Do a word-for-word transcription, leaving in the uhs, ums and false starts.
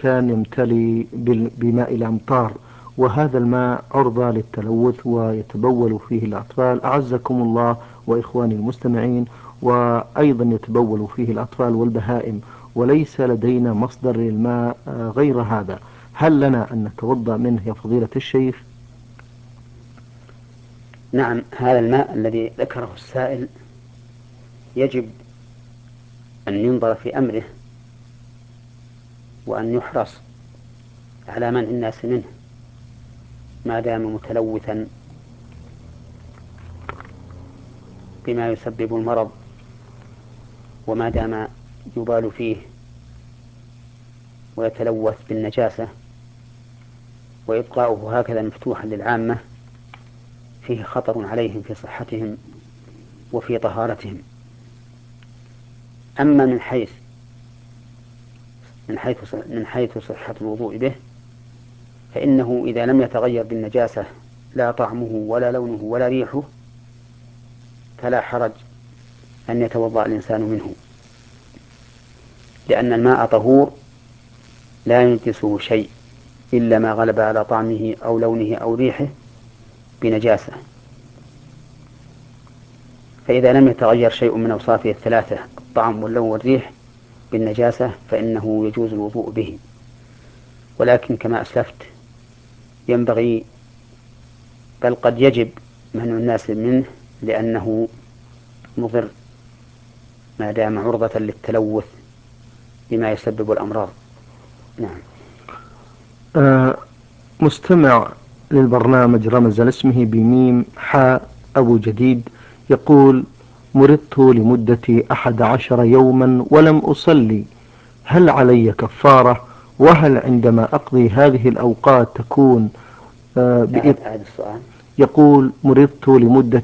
مكان يمتلي بال- بماء الأمطار، وهذا الماء عرضة للتلوث ويتبول فيه الأطفال أعزكم الله وإخواني المستمعين، وأيضا يتبول فيه الأطفال والبهائم، وليس لدينا مصدر للماء آه، غير هذا. هل لنا أن نتوضأ منه يا فضيلة الشيخ؟ نعم، هذا الماء الذي ذكره السائل يجب أن ينظر في أمره وأن يحرص على منع الناس منه ما دام متلوثا بما يسبب المرض، وما دام يبال فيه ويتلوث بالنجاسة، وإبقاؤه هكذا مفتوحا للعامة فيه خطر عليهم في صحتهم وفي طهارتهم. أما من حيث من حيث من حيث صحة الوضوء به، فإنه إذا لم يتغير بالنجاسة لا طعمه ولا لونه ولا ريحه فلا حرج أن يتوضأ الإنسان منه، لأن الماء طهور لا ينجسه شيء إلا ما غلب على طعمه أو لونه أو ريحه بنجاسة. فإذا لم يتغير شيء من أوصافه الثلاثة الطعم واللون والريح بالنجاسة فإنه يجوز الوضوء به. ولكن كما أسلفت ينبغي بل قد يجب منع الناس منه لأنه مضر ما دام عرضة للتلوث بما يسبب الأمراض. نعم. آه، مستمع للبرنامج رمز لاسمه بميم حاء أبو جديد يقول: مرضت لمدة أحد عشر يوما ولم أصلي، هل علي كفارة؟ وهل عندما أقضي هذه الأوقات تكون آه بإذ... أعد أعد السؤال. يقول: مرضت لمدة